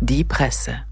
Die Presse.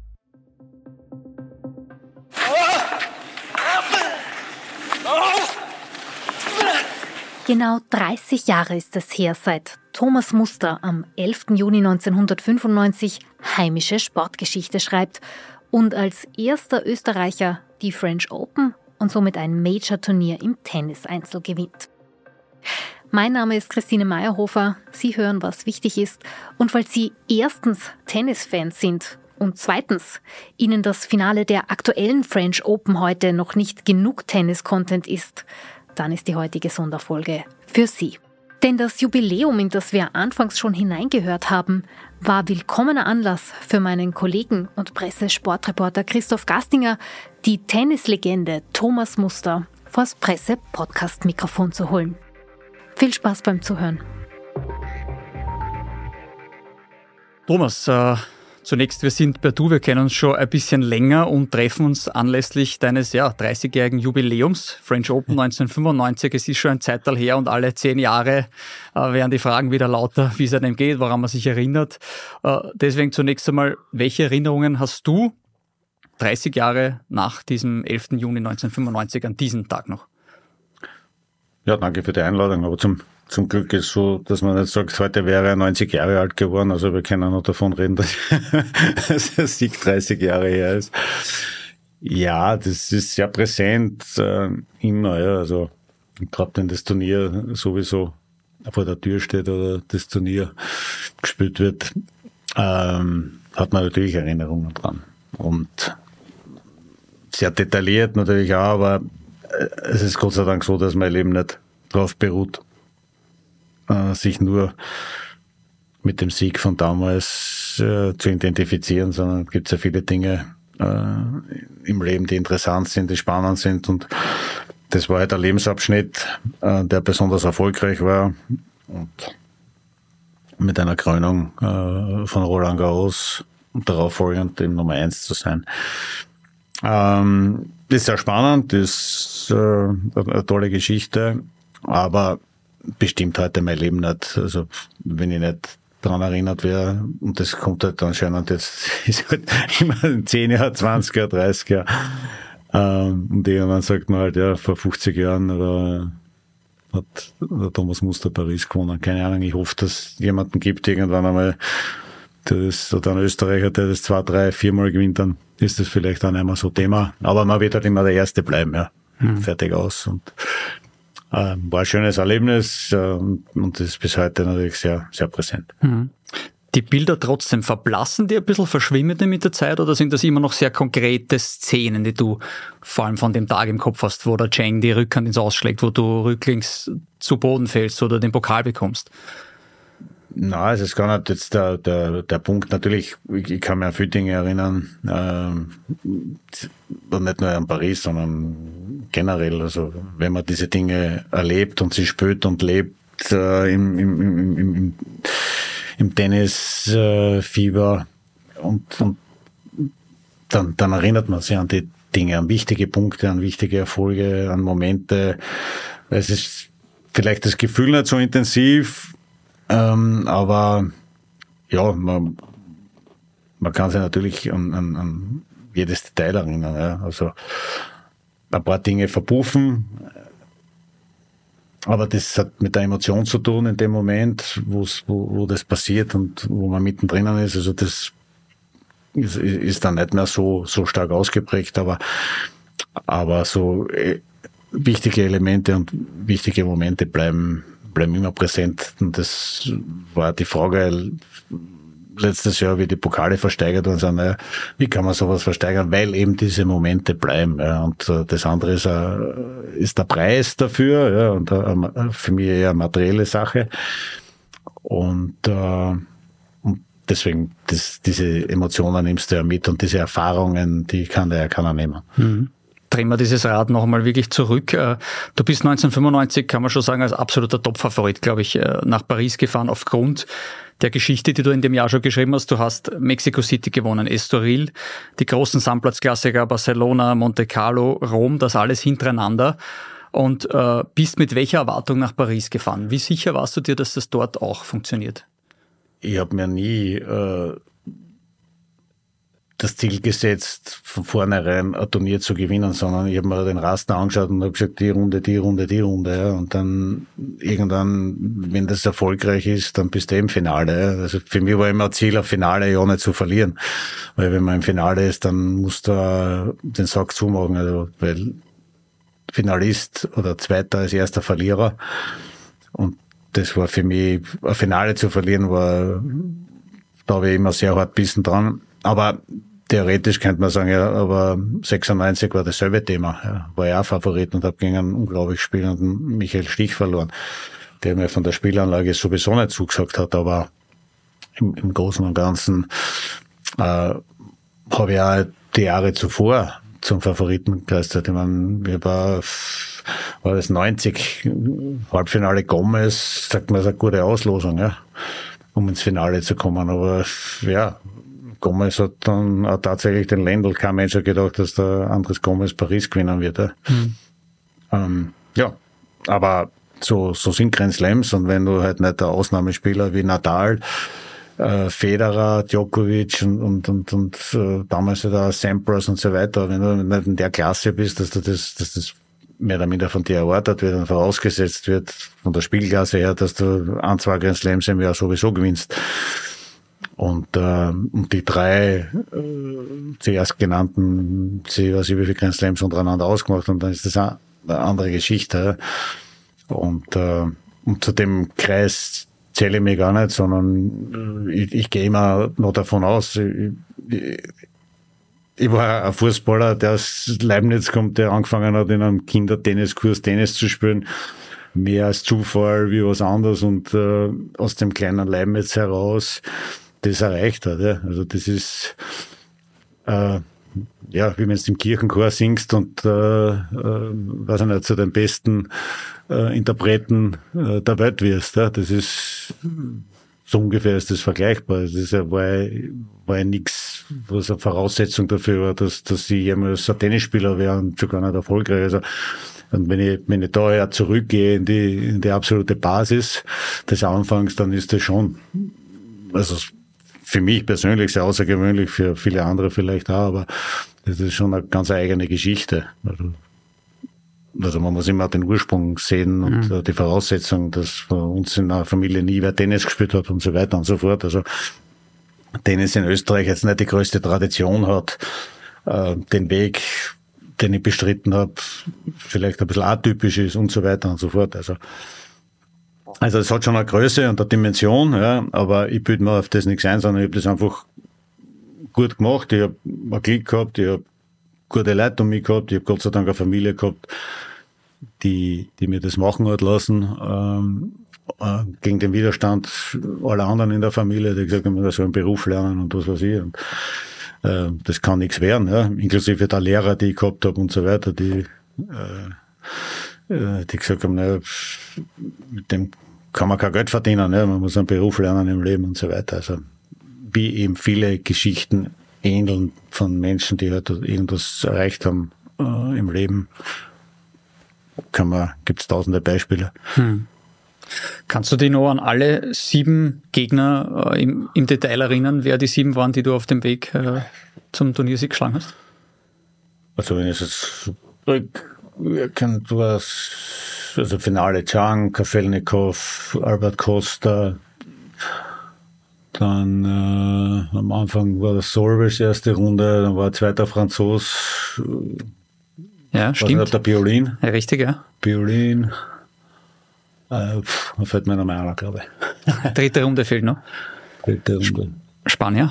Genau 30 Jahre ist es her, seit Thomas Muster am 11. Juni 1995 heimische Sportgeschichte schreibt und als erster Österreicher die French Open und somit ein Major-Turnier im Tennis-Einzel gewinnt. Mein Name ist Christine Meyerhofer. Sie hören, was wichtig ist. Und falls Sie erstens Tennisfans sind und zweitens Ihnen das Finale der aktuellen French Open heute noch nicht genug Tennis-Content ist, dann ist die heutige Sonderfolge für Sie. Denn das Jubiläum, in das wir anfangs schon hineingehört haben, war willkommener Anlass für meinen Kollegen und Pressesportreporter Christoph Gastinger, die Tennislegende Thomas Muster vors Presse-Podcast-Mikrofon zu holen. Viel Spaß beim Zuhören. Thomas, zunächst, wir sind per Du, wir kennen uns schon ein bisschen länger und treffen uns anlässlich deines 30-jährigen Jubiläums, French Open 1995. Es ist schon ein Zeitteil her und alle 10 Jahre werden die Fragen wieder lauter, wie es einem geht, woran man sich erinnert. Deswegen zunächst einmal, welche Erinnerungen hast du 30 Jahre nach diesem 11. Juni 1995 an diesen Tag noch? Ja, danke für die Einladung, aber zum Glück ist so, dass man nicht sagt, heute wäre er 90 Jahre alt geworden, also wir können noch davon reden, dass der Sieg 30 Jahre her ist. Ja, das ist sehr präsent, immer, ja, also gerade wenn das Turnier sowieso vor der Tür steht oder das Turnier gespielt wird, hat man natürlich Erinnerungen dran und sehr detailliert natürlich auch, aber es ist Gott sei Dank so, dass mein Leben nicht darauf beruht, sich nur mit dem Sieg von damals zu identifizieren, sondern es gibt sehr viele Dinge im Leben, die interessant sind, die spannend sind und das war halt ein Lebensabschnitt, der besonders erfolgreich war und mit einer Krönung von Roland Garros und darauf folgend eben Nummer 1 zu sein. Ist sehr spannend, ist eine tolle Geschichte, aber bestimmt heute mein Leben nicht. Also wenn ich nicht daran erinnert wäre, und das kommt halt anscheinend jetzt, ist halt immer 10 Jahre, 20 Jahre, 30 Jahre. Und irgendwann sagt man halt, ja, vor 50 Jahren hat der Thomas Muster Paris gewonnen. Keine Ahnung, ich hoffe, dass es jemanden gibt irgendwann einmal, oder ein Österreicher, der das 2, 3, 4 Mal gewinnt, dann ist das vielleicht auch nicht mehr so Thema. Aber man wird halt immer der Erste bleiben, ja. Fertig aus. Und war ein schönes Erlebnis und das ist bis heute natürlich sehr, sehr präsent. Die Bilder trotzdem, verblassen die ein bisschen, verschwimmen die mit der Zeit oder sind das immer noch sehr konkrete Szenen, die du vor allem von dem Tag im Kopf hast, wo der Cheng die Rückhand ins Ausschlägt, wo du rücklings zu Boden fällst oder den Pokal bekommst? Na, es ist gar nicht jetzt der Punkt. Natürlich, ich kann mir an viele Dinge erinnern, und nicht nur an Paris, sondern generell. Also, wenn man diese Dinge erlebt und sie spürt und lebt, im Tennisfieber, und dann erinnert man sich an die Dinge, an wichtige Punkte, an wichtige Erfolge, an Momente. Es ist vielleicht das Gefühl nicht so intensiv, aber ja, man kann sich natürlich an jedes Detail erinnern. Ja. Also ein paar Dinge verpuffen, aber das hat mit der Emotion zu tun in dem Moment, wo das passiert und wo man mittendrin ist. Also das ist dann nicht mehr so stark ausgeprägt, aber so wichtige Elemente und wichtige Momente bleiben immer präsent. Und das war die Frage letztes Jahr, wie die Pokale versteigert worden sind. Naja, wie kann man sowas versteigern? Weil eben diese Momente bleiben. Ja. Und das andere ist der Preis dafür, ja, und für mich eher eine materielle Sache. Und deswegen, diese Emotionen nimmst du ja mit und diese Erfahrungen, die kann ja keiner nehmen. Drehen wir dieses Rad noch einmal wirklich zurück. Du bist 1995, kann man schon sagen, als absoluter Topfavorit, glaube ich, nach Paris gefahren, aufgrund der Geschichte, die du in dem Jahr schon geschrieben hast. Du hast Mexico City gewonnen, Estoril, die großen Sandplatzklassiker, Barcelona, Monte Carlo, Rom, das alles hintereinander. Und bist mit welcher Erwartung nach Paris gefahren? Wie sicher warst du dir, dass das dort auch funktioniert? Ich habe mir nie das Ziel gesetzt, von vornherein ein Turnier zu gewinnen, sondern ich habe mir den Raster angeschaut und habe gesagt, die Runde. Ja. Und dann irgendwann, wenn das erfolgreich ist, dann bist du im Finale. Ja. Also für mich war immer ein Ziel, ein Finale ja nicht zu verlieren. Weil wenn man im Finale ist, dann musst du den Sack zumachen. Also, weil Finalist oder Zweiter als erster Verlierer. Und das war für mich, ein Finale zu verlieren, da habe ich immer sehr hart bissen dran. Aber theoretisch könnte man sagen, ja, aber 96 war dasselbe Thema. Ja, war ja auch Favorit und habe gegen einen unglaublich spielenden Michael Stich verloren, der mir von der Spielanlage sowieso nicht zugesagt hat. Aber im Großen und Ganzen habe ich auch die Jahre zuvor zum Favoriten geleistet. Ich meine, war das 90, Halbfinale Gomez, sagt man, das ist eine gute Auslosung, ja, um ins Finale zu kommen. Aber ja, Gomez hat dann auch tatsächlich den Lendl, kein Mensch hat gedacht, dass der Andres Gomez Paris gewinnen wird. Ja, ja, aber so sind Grand Slams, und wenn du halt nicht der Ausnahmespieler wie Nadal, Federer, Djokovic und damals ja der Sampras und so weiter, wenn du nicht in der Klasse bist, dass das mehr oder minder von dir erwartet wird und vorausgesetzt wird von der Spielklasse her, dass du 1-2 Grand Slams im Jahr sowieso gewinnst. Und die drei zuerst genannten, ich weiß nicht, wie viele Grand Slams untereinander ausgemacht, und dann ist das eine andere Geschichte. Und zu dem Kreis zähle ich mich gar nicht, sondern ich gehe immer noch davon aus, ich war ein Fußballer, der aus Leibniz kommt, der angefangen hat, in einem Kindertenniskurs Tennis zu spielen, mehr als Zufall wie was anderes, und aus dem kleinen Leibniz heraus das erreicht hat. Ja. Also das ist, ja, wie wenn du im Kirchenchor singst und, weiß ich nicht, zu den besten Interpreten der Welt wirst. Ja. Das ist, so ungefähr ist das vergleichbar. Das ist ja, war ja nichts, was eine Voraussetzung dafür war, dass sie jemals ein Tennisspieler wäre und sogar nicht erfolgreich. Also, und wenn ich da ja zurückgehe in die absolute Basis des Anfangs, dann ist das schon, also für mich persönlich sehr außergewöhnlich, für viele andere vielleicht auch, aber das ist schon eine ganz eigene Geschichte. Also man muss immer den Ursprung sehen und die Voraussetzung, dass bei uns in einer Familie nie wer Tennis gespielt hat und so weiter und so fort. Also Tennis in Österreich jetzt nicht die größte Tradition hat, den Weg, den ich bestritten habe, vielleicht ein bisschen atypisch ist und so weiter und so fort. Also es hat schon eine Größe und eine Dimension, ja, aber ich bilde mir auf das nichts ein, sondern ich habe das einfach gut gemacht. Ich habe ein Glück gehabt, ich habe gute Leute um mich gehabt, ich habe Gott sei Dank eine Familie gehabt, die mir das machen hat lassen, gegen den Widerstand aller anderen in der Familie, die gesagt haben, wir sollen einen Beruf lernen und was weiß ich. Und, das kann nichts werden, ja, inklusive der Lehrer, die ich gehabt habe und so weiter, die gesagt haben, naja, mit dem kann man kein Geld verdienen, ne? Man muss einen Beruf lernen im Leben und so weiter. Also wie eben viele Geschichten ähneln von Menschen, die halt irgendwas erreicht haben im Leben, gibt's tausende Beispiele. Kannst du dich noch an alle 7 Gegner im Detail erinnern, wer die 7 waren, die du auf dem Weg zum Turniersieg geschlagen hast? Also wenn ich jetzt du hast also Finale Chang, Kafelnikov, Albert Costa, dann am Anfang war das Solves erste Runde, dann war zweiter Franzos. Ja, stimmt. Nicht, der Biolin. Ja, richtig, ja. Biolin. Da fällt mir noch mal einer, glaube ich. Dritte Runde fehlt noch. Dritte Runde. Spanier.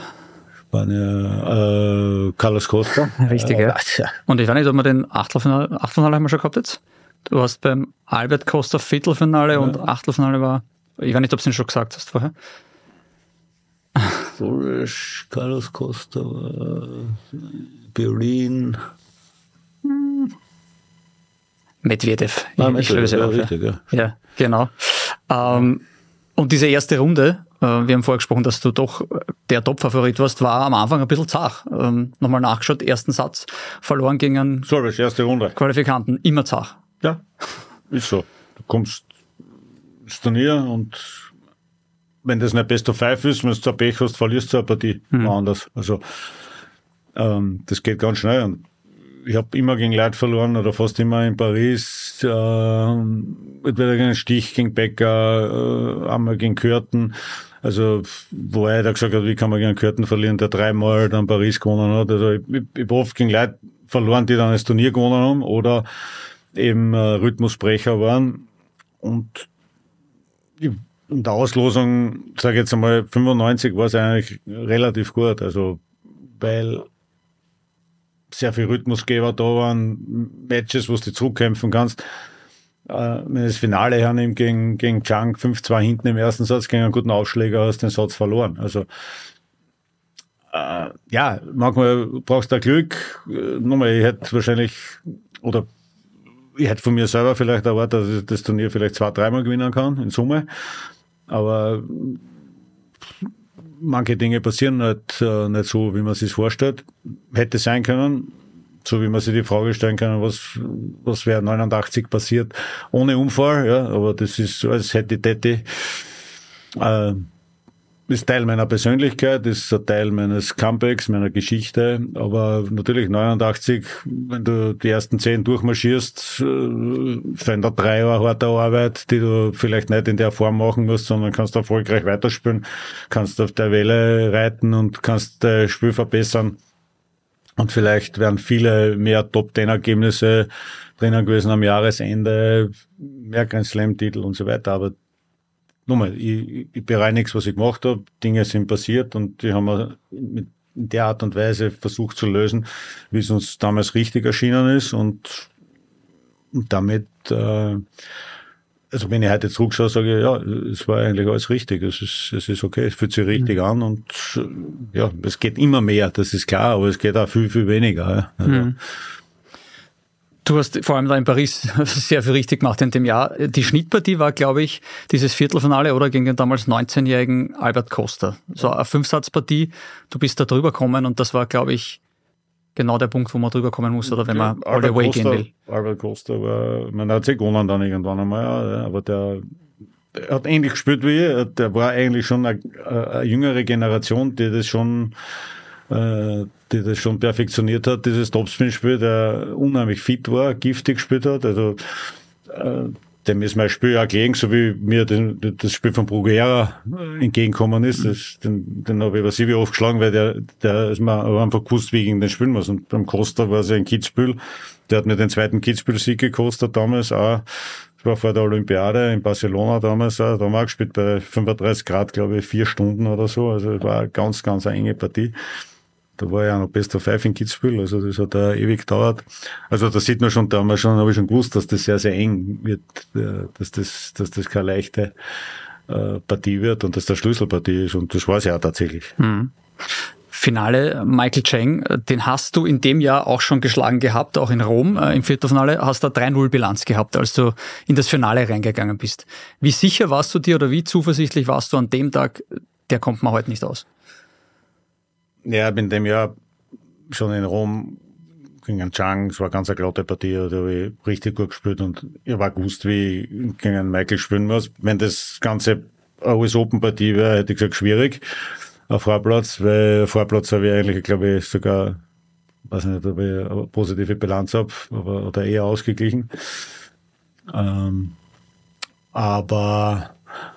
Carlos Costa. Richtig, ja. Und ich weiß nicht, ob wir den Achtelfinale haben wir schon gehabt jetzt. Du hast beim Albert Costa Viertelfinale und Achtelfinale war, ich weiß nicht, ob du es schon gesagt hast vorher. Solves, Carlos Costa, Biolin. Medvedev. Ich löse ja, auf. richtig, ja. Ja, genau. Und diese erste Runde, wir haben vorher gesprochen, dass du doch der Top-Favorit warst, war am Anfang ein bisschen zart. Nochmal nachgeschaut, ersten Satz verloren gegen einen Solves, erste Runde. Qualifikanten, immer zart. Ja, ist so. Du kommst ins Turnier und wenn das nicht Best of 5 ist, wenn du Pech hast, verlierst du eine Partie woanders. Also Das geht ganz schnell. Und ich habe immer gegen Leute verloren oder fast immer in Paris. Entweder gegen Stich, gegen Becker, einmal gegen Kürten. Also, wo er da gesagt hat, wie kann man gegen Kürten verlieren, der 3-mal dann Paris gewonnen hat. Also, ich habe oft gegen Leute verloren, die dann das Turnier gewonnen haben oder eben Rhythmusbrecher waren. Und in der Auslosung, sage ich jetzt einmal, 95 war es eigentlich relativ gut. Also, weil sehr viel Rhythmusgeber da waren, Matches, wo du zurückkämpfen kannst. Wenn du das Brfinale hernimmst gegen Zhang, 5-2 hinten im ersten Satz, gegen einen guten Aufschläger hast du den Satz verloren. Also, manchmal brauchst du Glück. Nochmal, ich hätte wahrscheinlich, oder ich hätte von mir selber vielleicht erwartet, dass ich das Turnier vielleicht 2-3 Mal gewinnen kann, in Summe. Aber manche Dinge passieren halt nicht so, wie man sich vorstellt. Hätte sein können, so wie man sich die Frage stellen kann, was wäre 89 passiert ohne Unfall, ja, aber das ist so, als hätte ich ist Teil meiner Persönlichkeit, ist ein Teil meines Comebacks, meiner Geschichte, aber natürlich 89, wenn du die ersten 10 durchmarschierst, verändert 3 Jahre harte Arbeit, die du vielleicht nicht in der Form machen musst, sondern kannst erfolgreich weiterspielen, kannst auf der Welle reiten und kannst das Spiel verbessern. Und vielleicht wären viele mehr Top-10-Ergebnisse drinnen gewesen am Jahresende, mehr Grand Slam-Titel und so weiter, aber nochmal, ich bereue nichts, was ich gemacht habe. Dinge sind passiert und die haben wir in der Art und Weise versucht zu lösen, wie es uns damals richtig erschienen ist. Und damit, also wenn ich heute zurückschaue, sage ich, ja, es war eigentlich alles richtig. Es ist okay, es fühlt sich richtig an und ja, es geht immer mehr, das ist klar, aber es geht auch viel, viel weniger. Ja. Also, Du hast vor allem da in Paris sehr viel richtig gemacht in dem Jahr. Die Schnittpartie war, glaube ich, dieses Viertelfinale oder gegen den damals 19-jährigen Albert Costa. So eine 5-Satz-Partie. Du bist da drüber gekommen und das war, glaube ich, genau der Punkt, wo man drüber kommen muss oder wenn man all the way gehen will. Albert Costa war, man hat sich gewonnen dann irgendwann einmal, ja, aber der hat ähnlich gespielt wie ich. Der war eigentlich schon eine jüngere Generation, die das schon perfektioniert hat, dieses Topspin-Spiel, der unheimlich fit war, giftig gespielt hat. Also dem ist mein Spiel auch gelegen, so wie mir das Spiel von Bruguera entgegengekommen ist. Den habe ich über 7 aufgeschlagen, weil der ist mir einfach gewusst, wie ich gegen den spielen muss. Und beim Costa war es ja ein Kitzbühel. Der hat mir den zweiten Kitzbühel-Sieg gekostet damals auch. Das war vor der Olympiade in Barcelona damals auch. Da haben wir auch gespielt bei 35 Grad, glaube ich, 4 Stunden oder so. Also es war eine ganz, ganz eine enge Partie. Da war ja noch Best of 5 in Kitzbühel, also das hat ewig gedauert. Also da sieht man schon, habe ich schon gewusst, dass das sehr, sehr eng wird, dass das keine leichte Partie wird und dass das Schlüsselpartie ist und das war es ja auch tatsächlich. Finale, Michael Chang, den hast du in dem Jahr auch schon geschlagen gehabt, auch in Rom im Viertelfinale, hast da 3-0 Bilanz gehabt, als du in das Finale reingegangen bist. Wie sicher warst du dir oder wie zuversichtlich warst du an dem Tag, der kommt man heute nicht aus? Ja, ich bin in dem Jahr schon in Rom gegen einen Zhang, es war ganz eine glatte Partie, da habe ich richtig gut gespielt und ich war gewusst, wie ich gegen einen Michael spielen muss. Wenn das Ganze eine US-Open-Partie wäre, hätte ich gesagt, schwierig auf Vorplatz, weil auf Vorplatz habe ich eigentlich, glaube ich, sogar, weiß nicht, ob ich eine positive Bilanz habe, oder eher ausgeglichen. Aber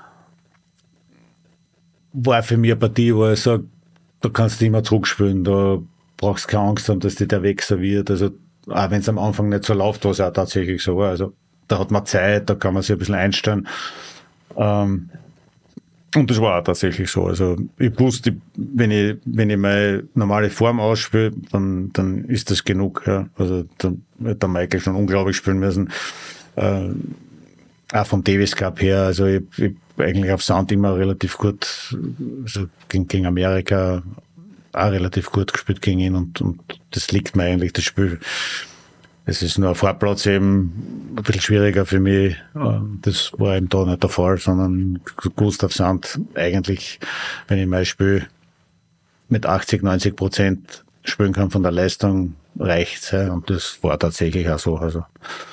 war für mich eine Partie, wo ich sage, da kannst du immer zurückspielen, da brauchst du keine Angst haben, dass dir der Weg serviert. Also, auch wenn es am Anfang nicht so läuft, was auch tatsächlich so war. Also, da hat man Zeit, da kann man sich ein bisschen einstellen. Und das war auch tatsächlich so. Also, ich wusste, wenn ich meine normale Form ausspiele, dann ist das genug, ja. Also, dann wird der Michael schon unglaublich spielen müssen. Auch vom Davis Cup her, also ich eigentlich auf Sand immer relativ gut, also gegen Amerika auch relativ gut gespielt gegen ihn und das liegt mir eigentlich, das Spiel. Es ist nur ein Vorplatz eben ein bisschen schwieriger für mich. Das war eben da nicht der Fall, sondern gewusst auf Sand eigentlich, wenn ich mein Spiel mit 80-90% spielen kann von der Leistung, reicht's. Ja, und das war tatsächlich auch so. Also.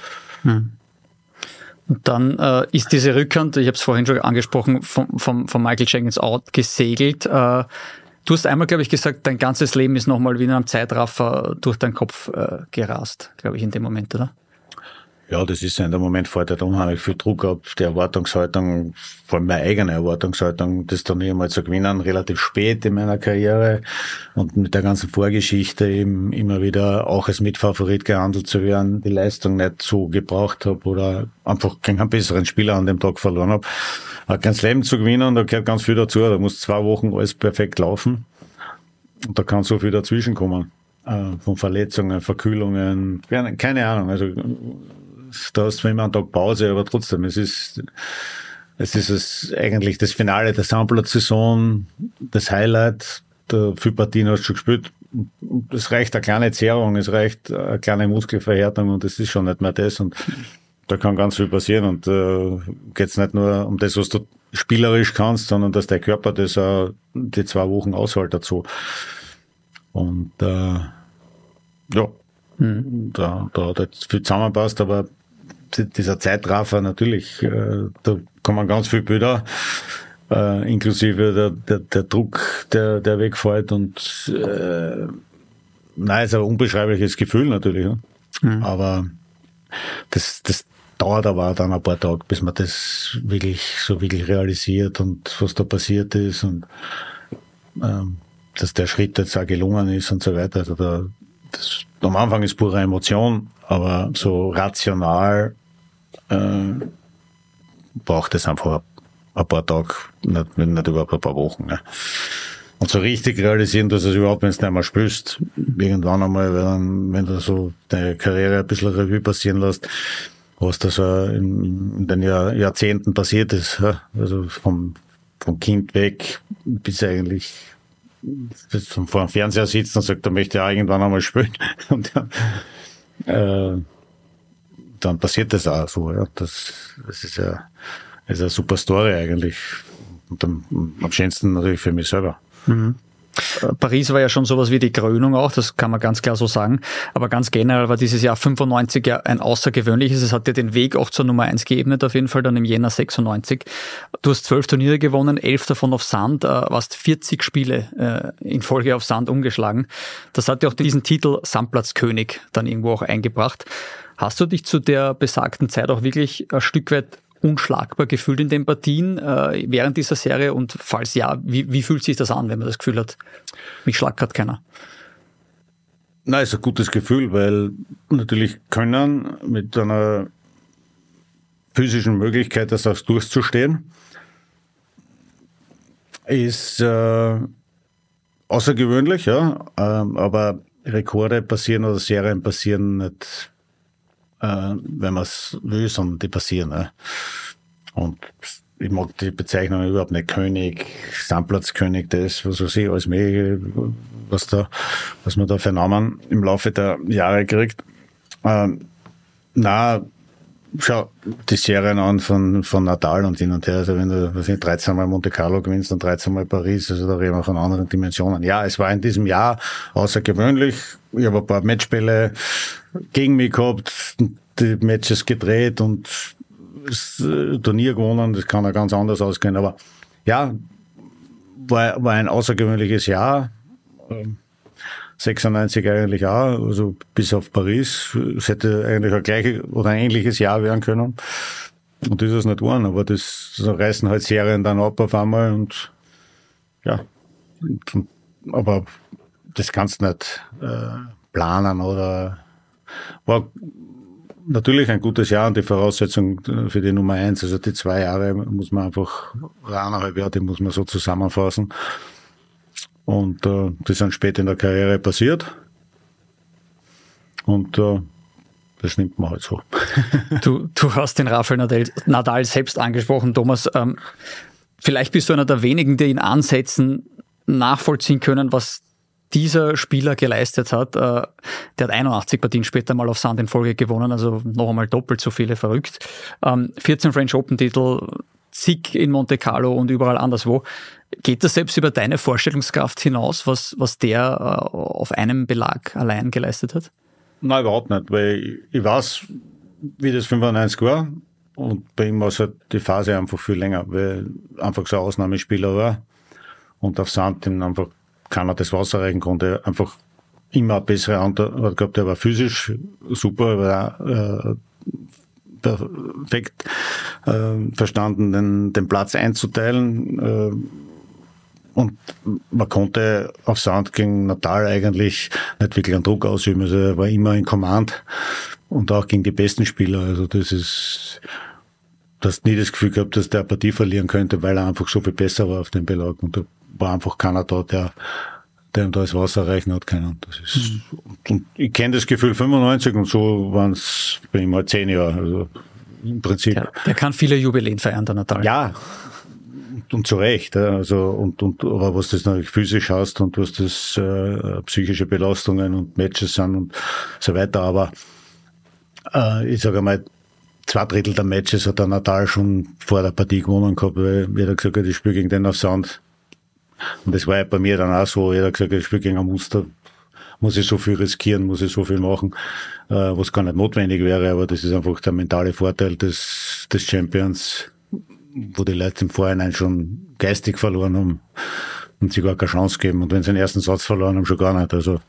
Und dann ist diese Rückhand, ich habe es vorhin schon angesprochen, von Michael Chang ins Out gesegelt. Du hast einmal, glaube ich, gesagt, dein ganzes Leben ist nochmal wie in einem Zeitraffer durch deinen Kopf gerast, glaube ich, in dem Moment, oder? Ja, das ist ja in dem Moment fällt halt unheimlich viel Druck ab. Die Erwartungshaltung, vor allem meine eigene Erwartungshaltung, das Turnier mal zu gewinnen, relativ spät in meiner Karriere und mit der ganzen Vorgeschichte eben immer wieder auch als Mitfavorit gehandelt zu werden, die Leistung nicht so gebraucht habe oder einfach keinen besseren Spieler an dem Tag verloren habe. Ein ganzes Leben zu gewinnen, da gehört ganz viel dazu. Da muss 2 Wochen alles perfekt laufen und da kann so viel dazwischen kommen. Von Verletzungen, Verkühlungen, keine Ahnung, also da hast du immer einen Tag Pause, aber trotzdem, es ist eigentlich das Finale der Sandplatz-Saison, das Highlight, da viele Partien hast du schon gespielt. Es reicht eine kleine Zehrung, es reicht eine kleine Muskelverhärtung und das ist schon nicht mehr das und da kann ganz viel passieren und geht's nicht nur um das, was du spielerisch kannst, sondern dass der Körper das auch die 2 Wochen aushält dazu. Und da hat jetzt viel zusammenpasst, aber dieser Zeitraffer natürlich, da kommen ganz viele Bilder, inklusive der Druck, der wegfällt und ist ein unbeschreibliches Gefühl natürlich. Ne? Mhm. Aber das dauert aber dann ein paar Tage, bis man das wirklich realisiert und was da passiert ist und dass der Schritt jetzt auch gelungen ist und so weiter. Also am Anfang ist pure Emotion, aber so rational braucht es einfach ein paar Tage, nicht überhaupt ein paar Wochen. Ne? Und so richtig realisieren, dass es überhaupt, wenn es nicht mehr spürst, irgendwann einmal, wenn du so deine Karriere ein bisschen Revue passieren lässt, was da so in den Jahrzehnten passiert ist. Ja? Also vom Kind weg bis eigentlich vor dem Fernseher sitzt und sagt, er möchte ja irgendwann einmal spielen. Und dann passiert das auch so. Ja. Das ist eine super Story eigentlich. Und am schönsten natürlich für mich selber. Mhm. Paris war ja schon sowas wie die Krönung auch, das kann man ganz klar so sagen. Aber ganz generell war dieses Jahr 95 ja ein außergewöhnliches. Es hat dir den Weg auch zur Nummer 1 geebnet, auf jeden Fall dann im Jänner 96. Du hast 12 Turniere gewonnen, 11 davon auf Sand, warst 40 Spiele in Folge auf Sand umgeschlagen. Das hat ja auch diesen Titel Sandplatzkönig dann irgendwo auch eingebracht. Hast du dich zu der besagten Zeit auch wirklich ein Stück weit unschlagbar gefühlt in den Partien während dieser Serie? Und falls ja, wie fühlt sich das an, wenn man das Gefühl hat, mich schlagt gerade keiner? Nein, ist ein gutes Gefühl, weil natürlich Können mit einer physischen Möglichkeit, das auch durchzustehen, ist außergewöhnlich, ja, aber Rekorde passieren oder Serien passieren nicht, wenn man es will, sondern die passieren. Ne? Und ich mag die Bezeichnung überhaupt nicht König, Sandplatzkönig, das, was weiß ich, alles mögliche, was man da für Namen im Laufe der Jahre kriegt. Schau die Serien an von Nadal und hin und her. Also wenn du, 13 Mal Monte Carlo gewinnst und 13 Mal Paris, also da reden wir von anderen Dimensionen. Ja, es war in diesem Jahr außergewöhnlich. Ich habe ein paar Matchspiele gegen mich gehabt, die Matches gedreht und das Turnier gewonnen. Das kann ja ganz anders ausgehen. Aber ja, war ein außergewöhnliches Jahr. 96 eigentlich auch, also bis auf Paris. Es hätte eigentlich ein gleiches oder ein ähnliches Jahr werden können. Und das ist es nicht geworden, aber das reißen halt Serien dann ab auf einmal und ja, aber das kannst du nicht planen oder war natürlich ein gutes Jahr und die Voraussetzung für die Nummer 1, also die 2 Jahre muss man einfach, oder 1,5 Jahre, die muss man so zusammenfassen. Und das ist dann später in der Karriere passiert. Und das nimmt man halt so. Du hast den Rafael Nadal selbst angesprochen, Thomas. Vielleicht bist du einer der wenigen, die in Ansätzen nachvollziehen können, was dieser Spieler geleistet hat. Der hat 81 Partien später mal auf Sand in Folge gewonnen, also noch einmal doppelt so viele, verrückt. 14 French Open Titel, zig in Monte Carlo und überall anderswo. Geht das selbst über deine Vorstellungskraft hinaus, was der auf einem Belag allein geleistet hat? Nein, überhaupt nicht, weil ich weiß, wie das 95 war und bei ihm war es halt die Phase einfach viel länger, weil einfach so ein Ausnahmespieler war und auf Sand ihm einfach keiner das Wasser reichen konnte, einfach immer eine bessere Antwort gehabt. Er war physisch super, war perfekt verstanden, den Platz einzuteilen. Und man konnte auf Sand gegen Natal eigentlich nicht wirklich einen Druck ausüben. Also er war immer in Command und auch gegen die besten Spieler. Also du hast nie das Gefühl gehabt, dass der eine Partie verlieren könnte, weil er einfach so viel besser war auf dem Belag. Und da war einfach keiner da, der ihm da das Wasser reichen hat können. Und ich kenne das Gefühl 95 und so waren es bei ihm halt 10 Jahre. Also im Prinzip. Der kann viele Jubiläen feiern, der Natal. Ja. Und zu Recht, also, aber was das natürlich physisch hast und was das, psychische Belastungen und Matches sind und so weiter, aber, ich sage einmal, 2/3 der Matches hat der Natal schon vor der Partie gewonnen gehabt, weil jeder gesagt hat, ich spiele gegen den auf Sand. Und das war ja bei mir dann auch so, jeder gesagt hat, ich spiele gegen ein Muster, muss ich so viel riskieren, muss ich so viel machen, was gar nicht notwendig wäre, aber das ist einfach der mentale Vorteil des Champions, wo die Leute im Vorhinein schon geistig verloren haben und sich gar keine Chance geben. Und wenn sie den ersten Satz verloren haben, schon gar nicht. Also.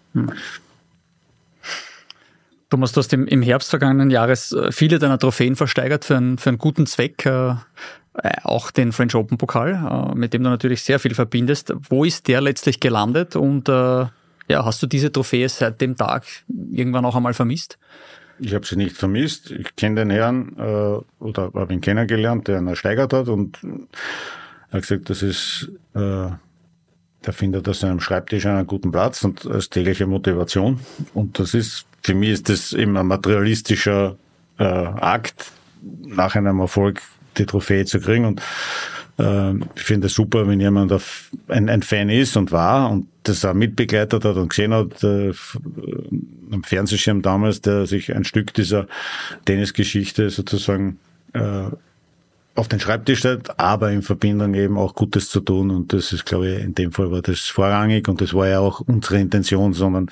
Thomas, du hast im Herbst vergangenen Jahres viele deiner Trophäen versteigert für einen guten Zweck, auch den French Open Pokal, mit dem du natürlich sehr viel verbindest. Wo ist der letztlich gelandet und hast du diese Trophäe seit dem Tag irgendwann auch einmal vermisst? Ich habe sie nicht vermisst. Ich kenne den Herrn oder habe ihn kennengelernt, der ihn ersteigert hat und er hat gesagt, das ist, der findet auf seinem Schreibtisch einen guten Platz und als tägliche Motivation. Und das ist, für mich ist das eben ein materialistischer Akt, nach einem Erfolg die Trophäe zu kriegen. Und ich finde es super, wenn jemand ein Fan ist und war und das auch mitbegleitet hat und gesehen hat, am Fernsehschirm damals, der sich ein Stück dieser Tennisgeschichte sozusagen auf den Schreibtisch stellt, aber in Verbindung eben auch Gutes zu tun. Und das ist, glaube ich, in dem Fall war das vorrangig und das war ja auch unsere Intention, sondern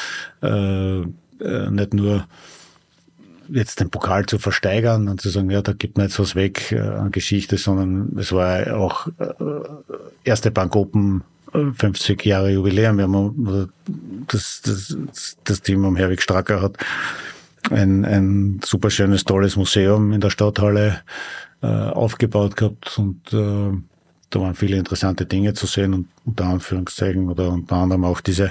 nicht nur jetzt den Pokal zu versteigern und zu sagen, ja, da gibt man jetzt was weg an Geschichte, sondern es war auch erste Bank Open 50 Jahre Jubiläum. Wir haben das Team um Herwig Stracker hat ein super schönes, tolles Museum in der Stadthalle aufgebaut gehabt und da waren viele interessante Dinge zu sehen und unter Anführungszeichen oder unter anderem auch diese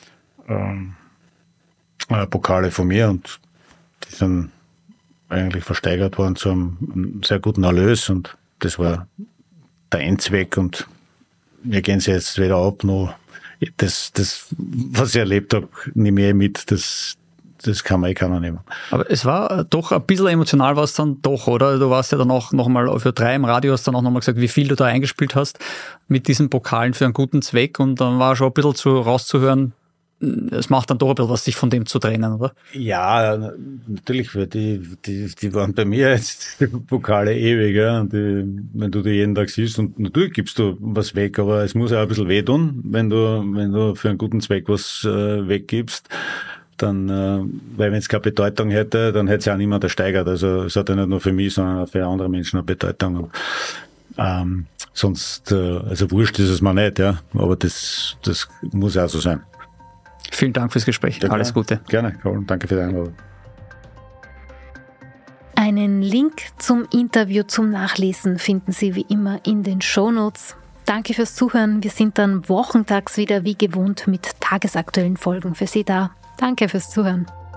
Pokale von mir und die sind eigentlich versteigert worden zu einem sehr guten Erlös und das war der Endzweck und wir gehen sie jetzt wieder ab, nur das, was ich erlebt habe, nehme ich mit, das kann man keiner nehmen. Aber es war doch ein bisschen emotional, war es dann doch, oder? Du warst ja dann auch nochmal für 3 im Radio, hast dann auch nochmal gesagt, wie viel du da eingespielt hast mit diesen Pokalen für einen guten Zweck und dann war schon ein bisschen rauszuhören, es macht dann doch ein bisschen was, sich von dem zu trennen, oder? Ja, natürlich, weil die waren bei mir jetzt die Pokale ewig, ja. Und wenn du die jeden Tag siehst und natürlich gibst du was weg, aber es muss ja ein bisschen wehtun, wenn du für einen guten Zweck was weggibst. Dann, weil wenn es keine Bedeutung hätte, dann hätte es ja auch niemand ersteigert. Also es hat ja nicht nur für mich, sondern auch für andere Menschen eine Bedeutung. Und, sonst, also wurscht ist es mir nicht, ja. Aber das muss ja auch so sein. Vielen Dank fürs Gespräch. Ja, alles Gute. Gerne, Colin. Danke für die Einladung. Einen Link zum Interview zum Nachlesen finden Sie wie immer in den Shownotes. Danke fürs Zuhören. Wir sind dann wochentags wieder wie gewohnt mit tagesaktuellen Folgen für Sie da. Danke fürs Zuhören.